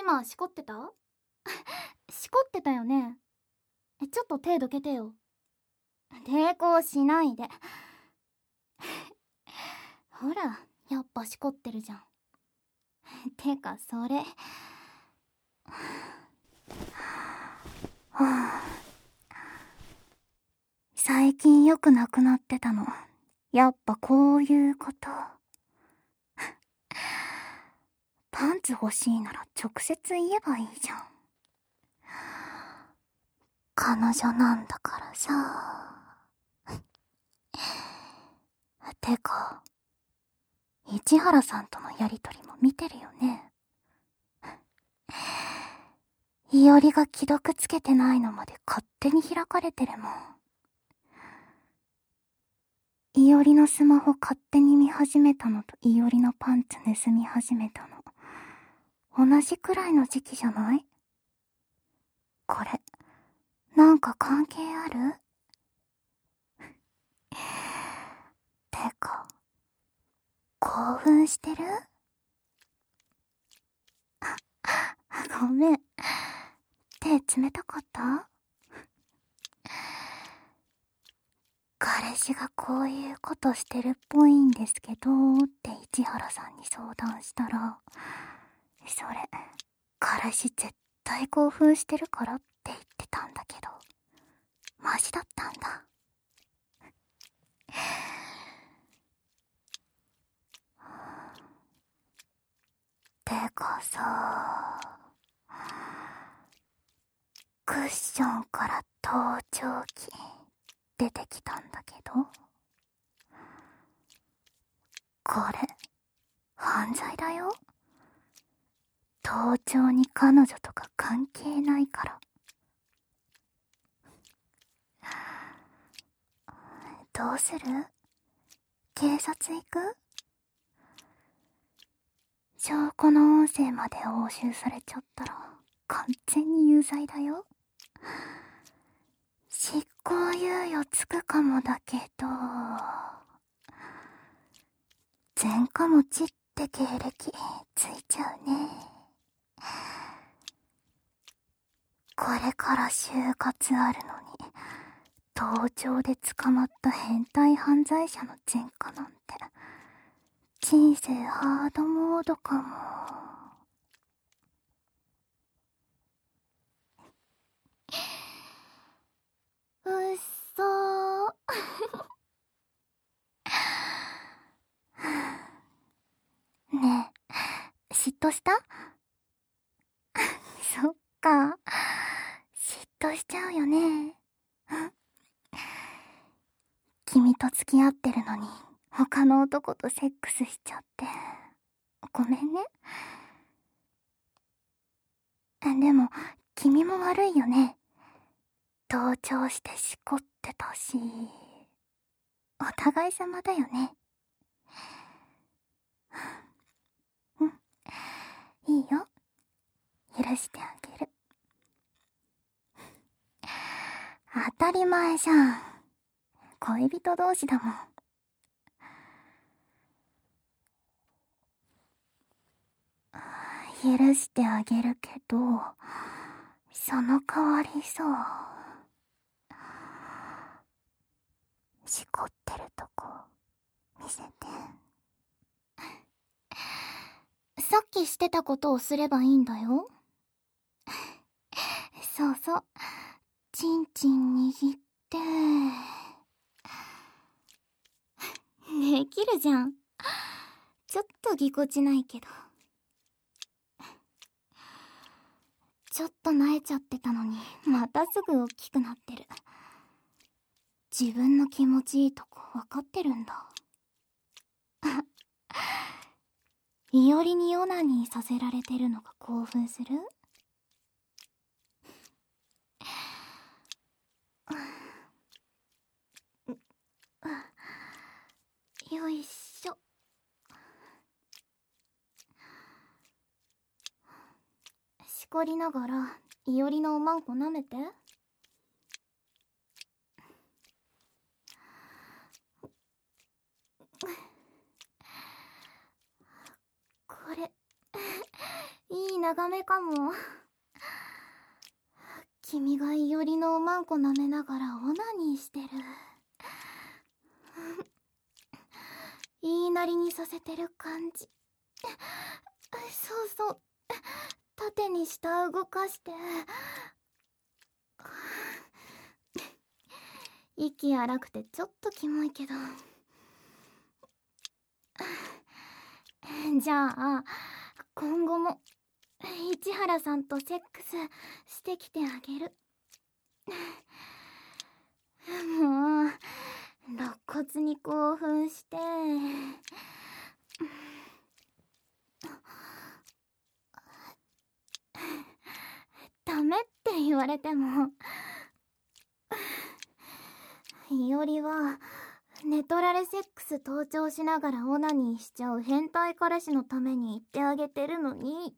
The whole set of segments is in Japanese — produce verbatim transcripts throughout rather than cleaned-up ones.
今しこってた？しこってたよね。ちょっと手どけてよ。抵抗しないで。ほら、やっぱしこってるじゃん。てかそれはあ、最近よくなくなってたの。やっぱこういうことパンツ欲しいなら直接言えばいいじゃん。彼女なんだからさ。てか市原さんとのやりとりも見てるよね。いおりが既読つけてないのまで勝手に開かれてるもん。いおりのスマホ勝手に見始めたのといおりのパンツ盗み始めたの同じくらいの時期じゃない？これなんか関係ある？てか興奮してる？ごめん、手冷たかった？彼氏がこういうことしてるっぽいんですけどって市原さんに相談したら、それ彼氏絶対興奮してるからって言ってたんだけど、マジだったんだ。てかさ、クッションから盗聴器出てきたんだけど、これ犯罪だよ。盗聴に彼女とか関係ないから。どうする？警察行く？証拠の音声まで押収されちゃったら完全に有罪だよ。執行猶予つくかもだけど、前科持ちって経歴ついちゃうね。これから就活あるのに盗聴で捕まった変態犯罪者の前科なんて人生ハードモードかも。うっそーねえ、嫉妬した？そっか、嫉妬しちゃうよね。君と付き合ってるのに他の男とセックスしちゃってごめんね。でも君も悪いよね。同調してしこってたし、お互い様だよね。うん、いいよ、許してあげる。当たり前じゃん、恋人同士だもん。許してあげるけど、その代わりさ、しこってるとこ見せて。さっきしてたことをすればいいんだよ。そうそう、チンチン握ってできるじゃん。ちょっとぎこちないけど。ちょっと慣れちゃってたのにまたすぐ大きくなってる。自分の気持ちいいとこ分かってるんだ。いおりにオナニーさせられてるのが興奮する？よいしょ。しこりながらいおりのおまんこ舐めて。これいい長めかも。君がいおりのおまんこ舐めながらオナニーしてる。言いなりにさせてる感じ。そうそう、縦に下動かして。息荒くてちょっとキモいけど。じゃあ今後も市原さんとセックスしてきてあげる。もう肋骨に興奮して。ダメって言われても、いおりは寝取られセックス盗聴しながらオナニーしちゃう変態彼氏のために言ってあげてるのに。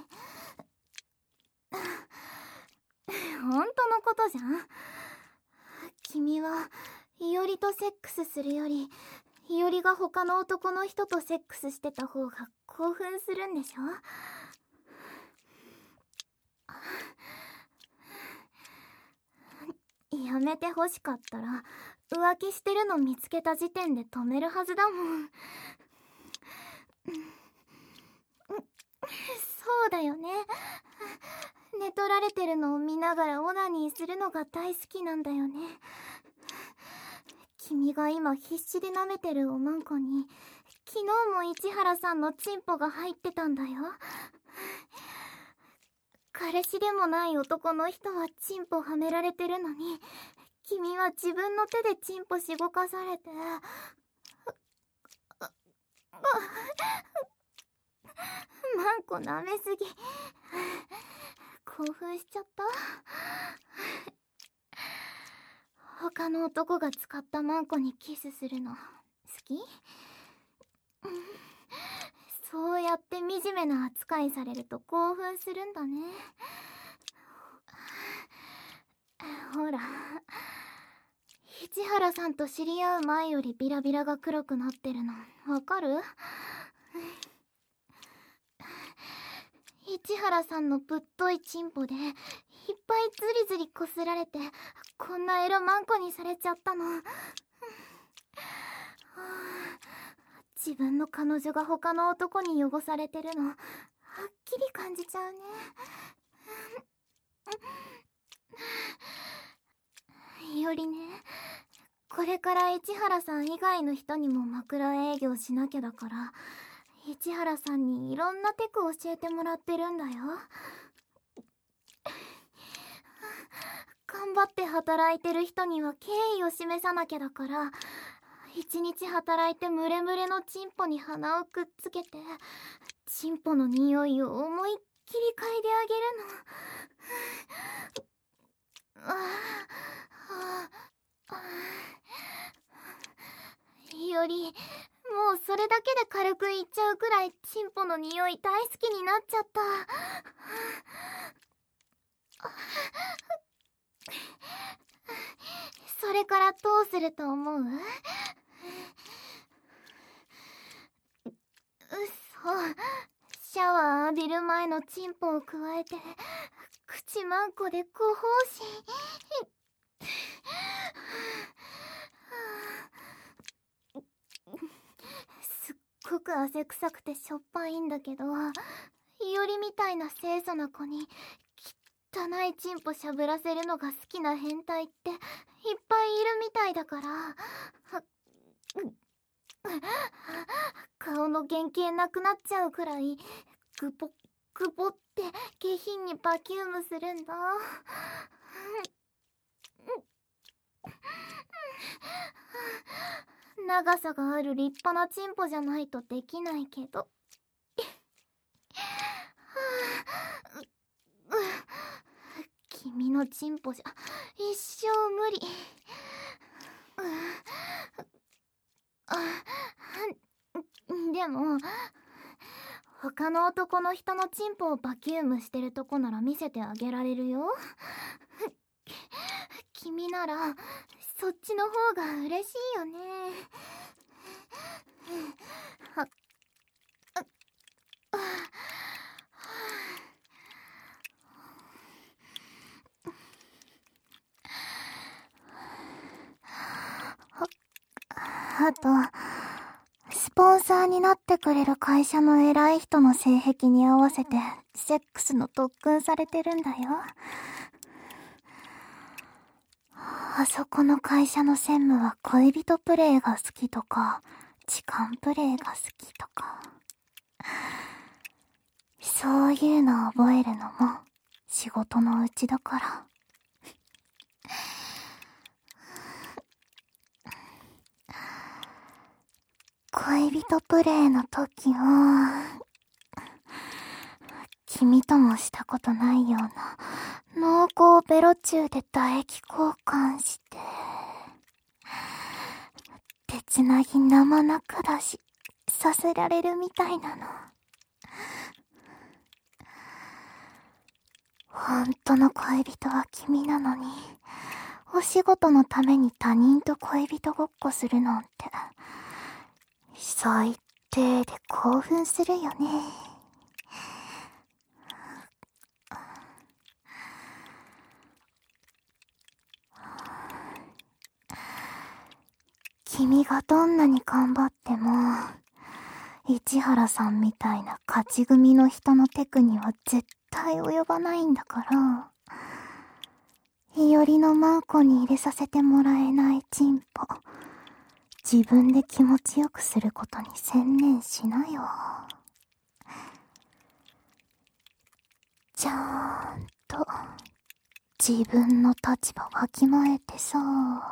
本当のことじゃん。君はいおりとセックスするより、いおりが他の男の人とセックスしてた方が興奮するんでしょ。やめてほしかったら浮気してるの見つけた時点で止めるはずだもん。そうだよね。寝取られてるのを見ながらオナニーするのが大好きなんだよね。君が今必死で舐めてるおまんこに昨日も市原さんのチンポが入ってたんだよ。彼氏でもない男の人はチンポはめられてるのに、君は自分の手でチンポしごかされて。マンコ舐めすぎ。興奮しちゃった。他の男が使ったマンコにキスするの好き？そうやって惨めな扱いされると興奮するんだね。ほら、市原さんと知り合う前よりビラビラが黒くなってるのわかる？市原さんのぶっといチンポでいっぱいズリズリこすられて、こんなエロマンコにされちゃったの。自分の彼女が他の男に汚されてるのはっきり感じちゃうね。いおりね、これから市原さん以外の人にも枕営業しなきゃだから、市原さんにいろんなテク教えてもらってるんだよ。頑張って働いてる人には敬意を示さなきゃだから、一日働いてムレムレのチンポに鼻をくっつけて、チンポの匂いを思いっきり嗅いであげるの。ああ、ああ、いおり、もうそれだけで軽く言っちゃうくらいチンポの匂い大好きになっちゃった。それからどうすると思う？うそ、シャワー浴びる前のチンポをくわえて口マンコでご奉仕。すっごく汗臭くてしょっぱいんだけど、いおりみたいな清楚な子に汚いチンポしゃぶらせるのが好きな変態っていっぱいいるみたいだから、顔の原型なくなっちゃうくらいグポグポって下品にバキュームするんだ。長さがある立派なチンポじゃないとできないけど。君のチンポじゃ一生無理。でも他の男の人のチンポをバキュームしてるとこなら見せてあげられるよ。君ならそっちの方が嬉しいよね。はっ、 あと、スポンサーになってくれる会社の偉い人の性癖に合わせて、セックスの特訓されてるんだよ。あそこの会社の専務は恋人プレイが好きとか、痴漢プレイが好きとか。そういうのを覚えるのも仕事のうちだから。恋人プレイの時は、君ともしたことないような濃厚ベロチューで唾液交換して、手つなぎ生中だしさせられるみたいなの。本当の恋人は君なのに、お仕事のために他人と恋人ごっこするなんて、最低で興奮するよね。君がどんなに頑張っても、市原さんみたいな勝ち組の人のテクには絶対及ばないんだから、日和のマンコに入れさせてもらえないチンポ、自分で気持ちよくすることに専念しなよ。ちゃんと自分の立場わきまえてさ。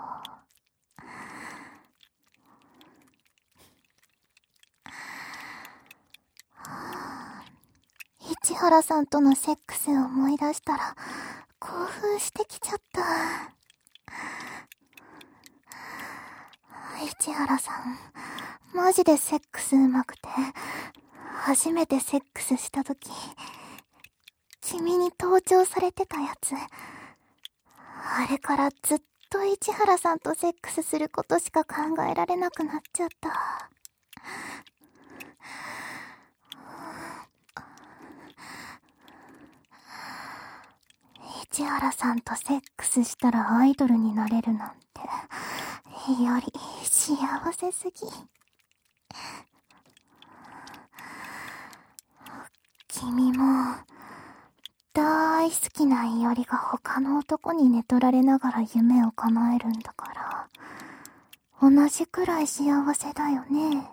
市原さんとのセックスを思い出したら興奮してきちゃった。市原さん、マジでセックス上手くて、初めてセックスしたとき、君に盗聴されてたやつ。あれからずっと市原さんとセックスすることしか考えられなくなっちゃった。市原さんとセックスしたらアイドルになれるなんて、より幸せすぎ。君も大好きないおりが他の男に寝取られながら夢を叶えるんだから、同じくらい幸せだよね。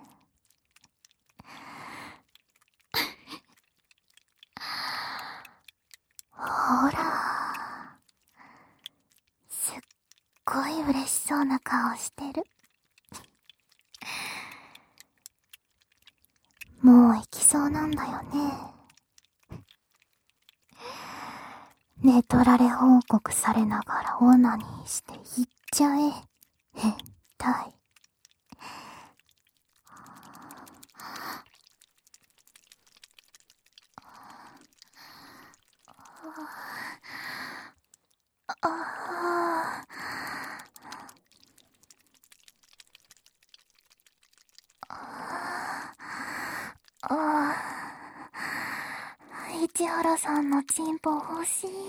ほら、すっごい嬉しそうな顔してる。もう行きそうなんだよね。寝取られ報告されながらオナニーして行っちゃえ。変態。ああ。ああ。市原さんのチンポ欲しい。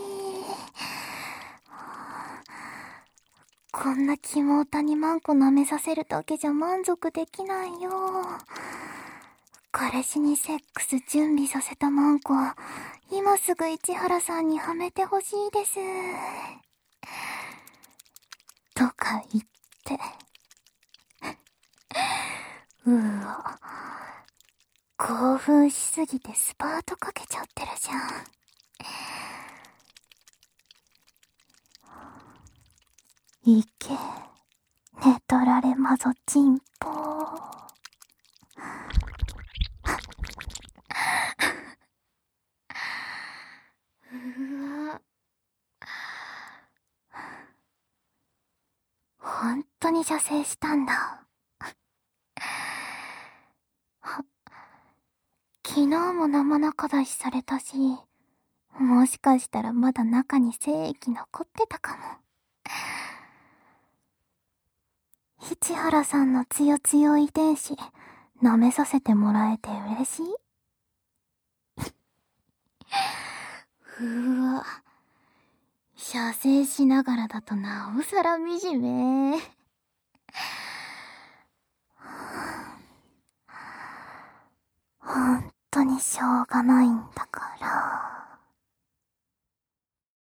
こんなキモオタにマンコ舐めさせるだけじゃ満足できないよ。彼氏にセックス準備させたマンコ、今すぐ市原さんにはめてほしいです。とか言って。うわ。興奮しすぎてスパートかけちゃってるじゃん。いけ、寝取られまぞチンポー。うわ。本当に射精したんだ。昨日も生中出しされたし、もしかしたらまだ中に精液残ってたかも。市原さんのつよつよ遺伝子、舐めさせてもらえて嬉しい？うわ。射精しながらだとなおさら惨め。 にしょうがないんだから。